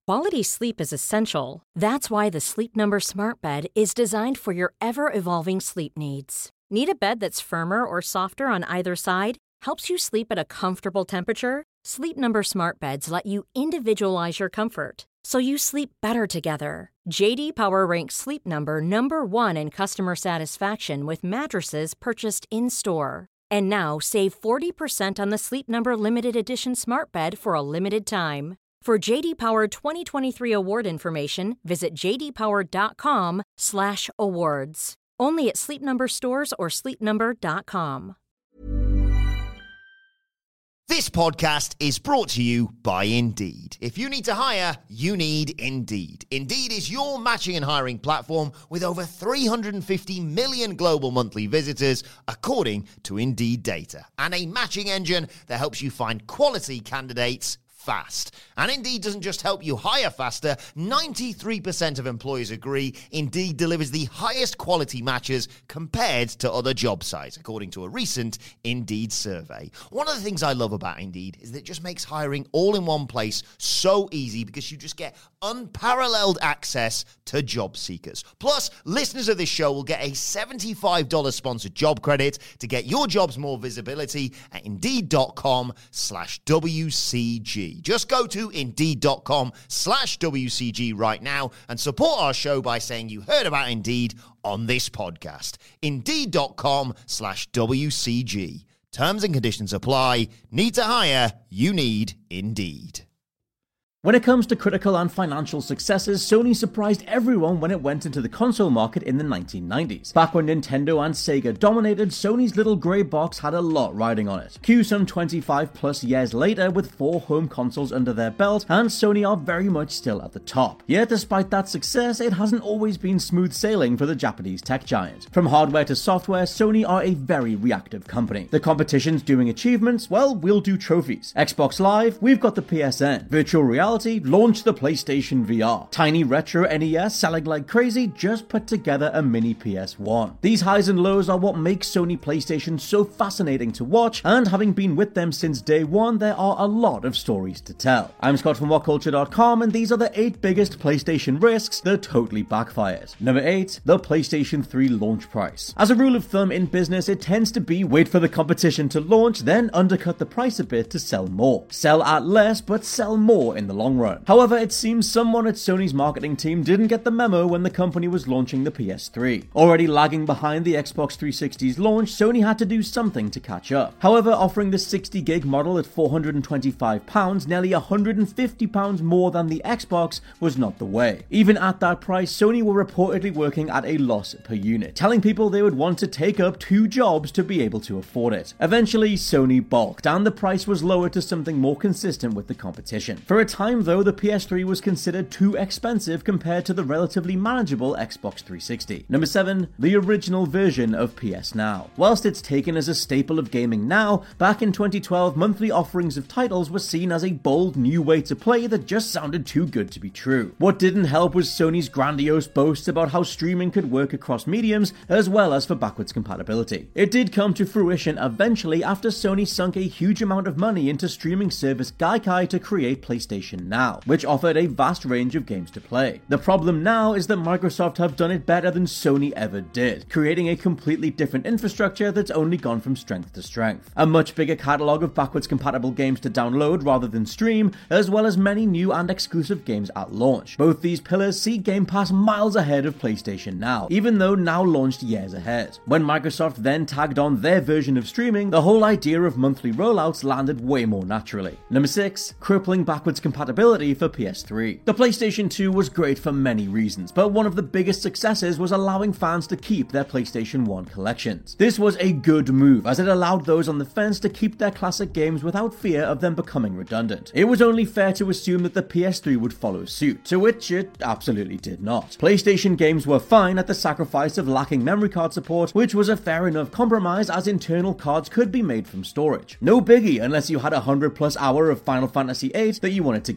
Quality sleep is essential. That's why the Sleep Number Smart Bed is designed for your ever-evolving sleep needs. Need a bed that's firmer or softer on either side? Helps you sleep at a comfortable temperature? Sleep Number Smart Beds let you individualize your comfort, so you sleep better together. J.D. Power ranks Sleep Number number 1 in customer satisfaction with mattresses purchased in-store. And now, save 40% on the Sleep Number Limited Edition Smart Bed for a limited time. For J.D. Power 2023 award information, visit jdpower.com/awards. Only at Sleep Number stores or sleepnumber.com. This podcast is brought to you by Indeed. If you need to hire, you need Indeed. Indeed is your matching and hiring platform with over 350 million global monthly visitors, according to Indeed data, and a matching engine that helps you find quality candidates fast. And Indeed doesn't just help you hire faster. 93% of employers agree Indeed delivers the highest quality matches compared to other job sites, according to a recent Indeed survey. One of the things I love about Indeed is that it just makes hiring all in one place so easy, because you just get unparalleled access to job seekers. Plus, listeners of this show will get a $75 sponsored job credit to get your jobs more visibility at Indeed.com/WCG. Just go to Indeed.com/WCG right now and support our show by saying you heard about Indeed on this podcast. Indeed.com/WCG. Terms and conditions apply. Need to hire? You need Indeed. When it comes to critical and financial successes, Sony surprised everyone when it went into the console market in the 1990s. Back when Nintendo and Sega dominated, Sony's little grey box had a lot riding on it. Cue some 25 plus years later with 4 home consoles under their belt, and Sony are very much still at the top. Yet despite that success, it hasn't always been smooth sailing for the Japanese tech giant. From hardware to software, Sony are a very reactive company. The competition's doing achievements, well, we'll do trophies. Xbox Live, we've got the PSN. Virtual reality, launched the PlayStation VR. Tiny retro NES selling like crazy, just put together a mini PS1. These highs and lows are what makes Sony PlayStation so fascinating to watch, and having been with them since day one, there are a lot of stories to tell. I'm Scott from WhatCulture.com, and these are the 8 biggest PlayStation risks that totally backfired. Number 8, the PlayStation 3 launch price. As a rule of thumb in business, it tends to be wait for the competition to launch, then undercut the price a bit to sell more. Sell at less, but sell more in the long run. However, it seems someone at Sony's marketing team didn't get the memo when the company was launching the PS3. Already lagging behind the Xbox 360's launch, Sony had to do something to catch up. However, offering the 60 gig model at £425, nearly £150 more than the Xbox, was not the way. Even at that price, Sony were reportedly working at a loss per unit, telling people they would want to take up 2 jobs to be able to afford it. Eventually, Sony balked, and the price was lowered to something more consistent with the competition. For a time though, the PS3 was considered too expensive compared to the relatively manageable Xbox 360. Number 7, the original version of PS Now. Whilst it's taken as a staple of gaming now, back in 2012, monthly offerings of titles were seen as a bold new way to play that just sounded too good to be true. What didn't help was Sony's grandiose boasts about how streaming could work across mediums, as well as for backwards compatibility. It did come to fruition eventually after Sony sunk a huge amount of money into streaming service Gaikai to create PlayStation Now, which offered a vast range of games to play. The problem now is that Microsoft have done it better than Sony ever did, creating a completely different infrastructure that's only gone from strength to strength. A much bigger catalogue of backwards compatible games to download rather than stream, as well as many new and exclusive games at launch. Both these pillars see Game Pass miles ahead of PlayStation Now, even though Now launched years ahead. When Microsoft then tagged on their version of streaming, the whole idea of monthly rollouts landed way more naturally. Number 6, crippling backwards compatibility for PS3. The PlayStation 2 was great for many reasons, but one of the biggest successes was allowing fans to keep their PlayStation 1 collections. This was a good move, as it allowed those on the fence to keep their classic games without fear of them becoming redundant. It was only fair to assume that the PS3 would follow suit, to which it absolutely did not. PlayStation games were fine at the sacrifice of lacking memory card support, which was a fair enough compromise as internal cards could be made from storage. No biggie unless you had 100 plus hour of Final Fantasy VIII that you wanted to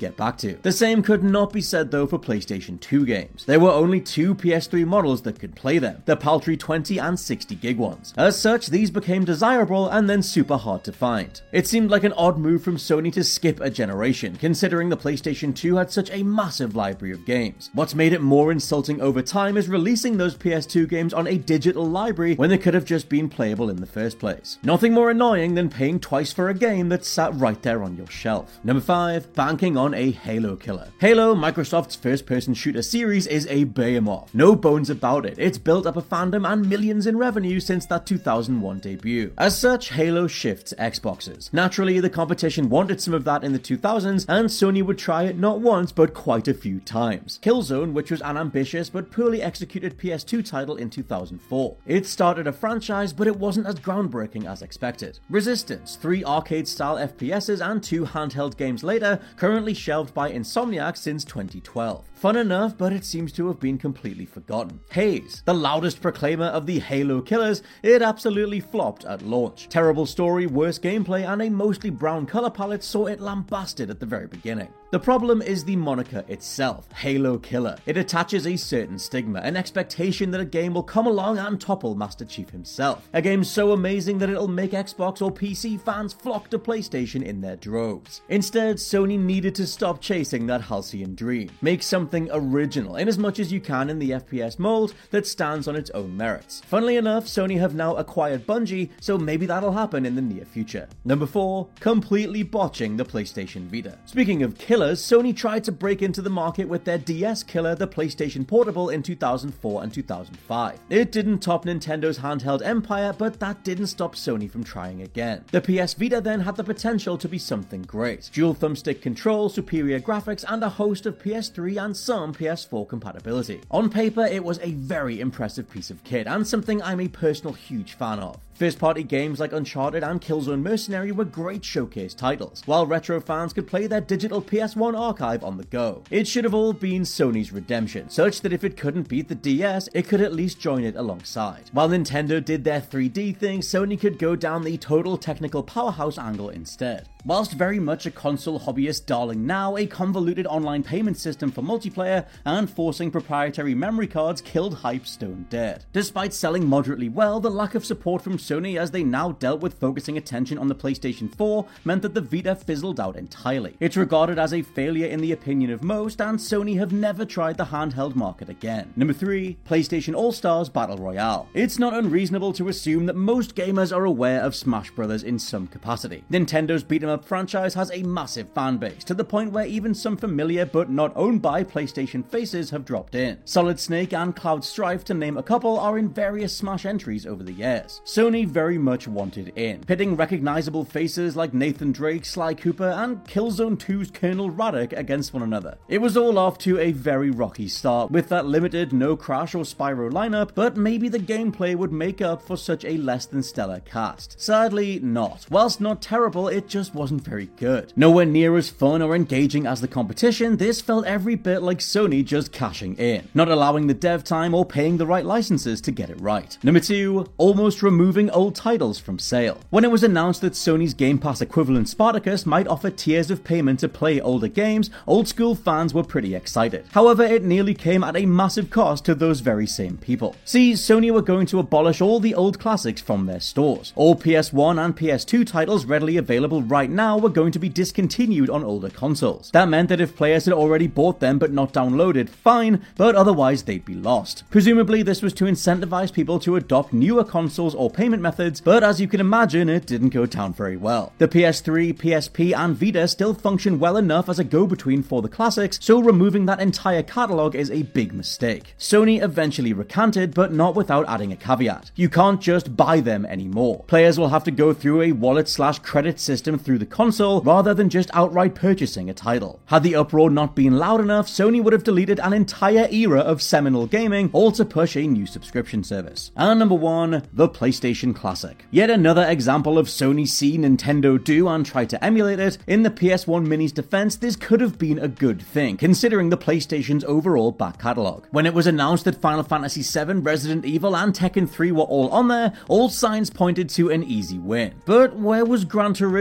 get back to. The same could not be said though for PlayStation 2 games. There were only two PS3 models that could play them, the paltry 20 and 60 gig ones. As such, these became desirable and then super hard to find. It seemed like an odd move from Sony to skip a generation, considering the PlayStation 2 had such a massive library of games. What's made it more insulting over time is releasing those PS2 games on a digital library when they could have just been playable in the first place. Nothing more annoying than paying twice for a game that sat right there on your shelf. Number 5, banking on a Halo killer. Halo, Microsoft's first-person shooter series, is a behemoth. No bones about it. It's built up a fandom and millions in revenue since that 2001 debut. As such, Halo shifts Xboxes. Naturally, the competition wanted some of that in the 2000s, and Sony would try it not once but quite a few times. Killzone, which was an ambitious but poorly executed PS2 title in 2004. It started a franchise, but it wasn't as groundbreaking as expected. Resistance, 3 arcade-style FPSs and 2 handheld games later, currently shelved by Insomniac since 2012. Fun enough, but it seems to have been completely forgotten. Haze, the loudest proclaimer of the Halo killers, it absolutely flopped at launch. Terrible story, worse gameplay, and a mostly brown color palette saw it lambasted at the very beginning. The problem is the moniker itself, Halo Killer. It attaches a certain stigma, an expectation that a game will come along and topple Master Chief himself. A game so amazing that it'll make Xbox or PC fans flock to PlayStation in their droves. Instead, Sony needed to stop chasing that halcyon dream. Make something original, in as much as you can in the FPS mold that stands on its own merits. Funnily enough, Sony have now acquired Bungie, so maybe that'll happen in the near future. Number 4, completely botching the PlayStation Vita. Speaking of killers, Sony tried to break into the market with their DS killer, the PlayStation Portable, in 2004 and 2005. It didn't top Nintendo's handheld empire, but that didn't stop Sony from trying again. The PS Vita then had the potential to be something great. Dual thumbstick control, superior graphics, and a host of PS3 and some PS4 compatibility. On paper, it was a very impressive piece of kit, and something I'm a personal huge fan of. First-party games like Uncharted and Killzone Mercenary were great showcase titles, while retro fans could play their digital PS1 archive on the go. It should have all been Sony's redemption, such that if it couldn't beat the DS, it could at least join it alongside. While Nintendo did their 3D thing, Sony could go down the total technical powerhouse angle instead. Whilst very much a console hobbyist darling now, a convoluted online payment system for multiplayer and forcing proprietary memory cards killed hype stone dead. Despite selling moderately well, the lack of support from Sony as they now dealt with focusing attention on the PlayStation 4 meant that the Vita fizzled out entirely. It's regarded as a failure in the opinion of most, and Sony have never tried the handheld market again. Number 3, PlayStation All-Stars Battle Royale. It's not unreasonable to assume that most gamers are aware of Smash Bros. In some capacity. Nintendo's beat-em-up franchise has a massive fan base, to the point where even some familiar but not owned by PlayStation faces have dropped in. Solid Snake and Cloud Strife, to name a couple, are in various Smash entries over the years. Sony very much wanted in, pitting recognizable faces like Nathan Drake, Sly Cooper, and Killzone 2's Colonel Raddock against one another. It was all off to a very rocky start, with that limited no Crash or Spyro lineup, but maybe the gameplay would make up for such a less than stellar cast. Sadly, not. Whilst not terrible, it just wasn't very good. Nowhere near as fun or engaging as the competition, this felt every bit like Sony just cashing in, not allowing the dev time or paying the right licenses to get it right. Number 2, almost removing old titles from sale. When it was announced that Sony's Game Pass equivalent Spartacus might offer tiers of payment to play older games, old school fans were pretty excited. However, it nearly came at a massive cost to those very same people. See, Sony were going to abolish all the old classics from their stores. All PS1 and PS2 titles readily available right now were going to be discontinued on older consoles. That meant that if players had already bought them but not downloaded, fine, but otherwise they'd be lost. Presumably this was to incentivize people to adopt newer consoles or payment methods, but as you can imagine, it didn't go down very well. The PS3, PSP, and Vita still function well enough as a go-between for the classics, so removing that entire catalog is a big mistake. Sony eventually recanted, but not without adding a caveat. You can't just buy them anymore. Players will have to go through a wallet/credit system through the console, rather than just outright purchasing a title. Had the uproar not been loud enough, Sony would have deleted an entire era of seminal gaming, all to push a new subscription service. And number 1, the PlayStation Classic. Yet another example of Sony see Nintendo do and try to emulate it. In the PS1 Mini's defense, this could have been a good thing, considering the PlayStation's overall back catalog. When it was announced that Final Fantasy VII, Resident Evil, and Tekken 3 were all on there, all signs pointed to an easy win. But where was Gran Turismo,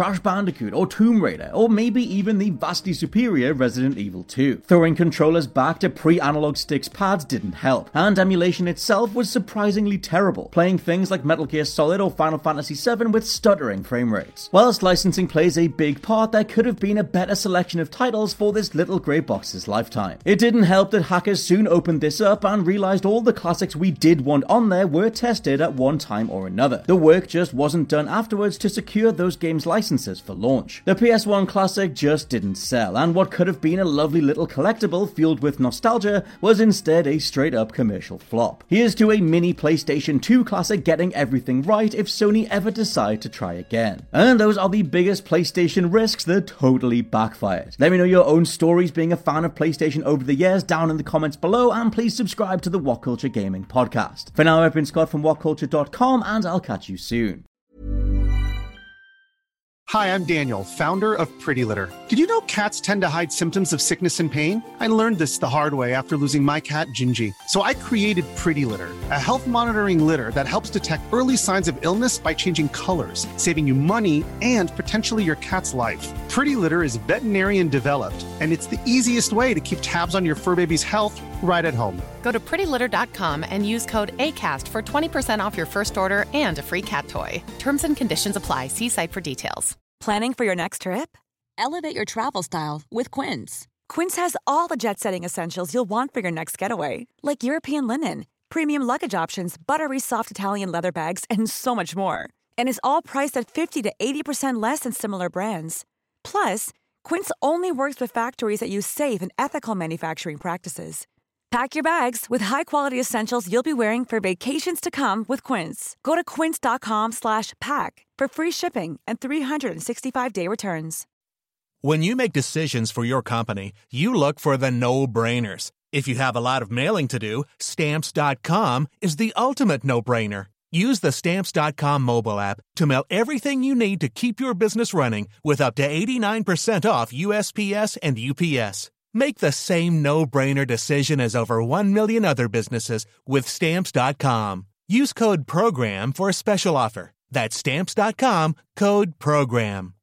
Crash Bandicoot or Tomb Raider, or maybe even the vastly superior Resident Evil 2. Throwing controllers back to pre-analog sticks pads didn't help, and emulation itself was surprisingly terrible, playing things like Metal Gear Solid or Final Fantasy VII with stuttering frame rates. Whilst licensing plays a big part, there could have been a better selection of titles for this little grey box's lifetime. It didn't help that hackers soon opened this up and realised all the classics we did want on there were tested at one time or another. The work just wasn't done afterwards to secure those games' licenses for launch. The PS1 classic just didn't sell, and what could have been a lovely little collectible fueled with nostalgia was instead a straight-up commercial flop. Here's to a mini PlayStation 2 classic getting everything right if Sony ever decide to try again. And those are the biggest PlayStation risks that totally backfired. Let me know your own stories being a fan of PlayStation over the years down in the comments below, and please subscribe to the What Culture Gaming podcast. For now, I've been Scott from WhatCulture.com, and I'll catch you soon. Hi, I'm Daniel, founder of Pretty Litter. Did you know cats tend to hide symptoms of sickness and pain? I learned this the hard way after losing my cat, Gingy. So I created Pretty Litter, a health monitoring litter that helps detect early signs of illness by changing colors, saving you money and potentially your cat's life. Pretty Litter is veterinarian developed, and it's the easiest way to keep tabs on your fur baby's health right at home. Go to prettylitter.com and use code ACAST for 20% off your first order and a free cat toy. Terms and conditions apply. See site for details. Planning for your next trip? Elevate your travel style with Quince. Quince has all the jet-setting essentials you'll want for your next getaway, like European linen, premium luggage options, buttery soft Italian leather bags, and so much more. And is all priced at 50 to 80% less than similar brands. Plus, Quince only works with factories that use safe and ethical manufacturing practices. Pack your bags with high-quality essentials you'll be wearing for vacations to come with Quince. Go to quince.com/pack for free shipping and 365-day returns. When you make decisions for your company, you look for the no-brainers. If you have a lot of mailing to do, Stamps.com is the ultimate no-brainer. Use the Stamps.com mobile app to mail everything you need to keep your business running with up to 89% off USPS and UPS. Make the same no-brainer decision as over 1 million other businesses with Stamps.com. Use code PROGRAM for a special offer. That's Stamps.com, code PROGRAM.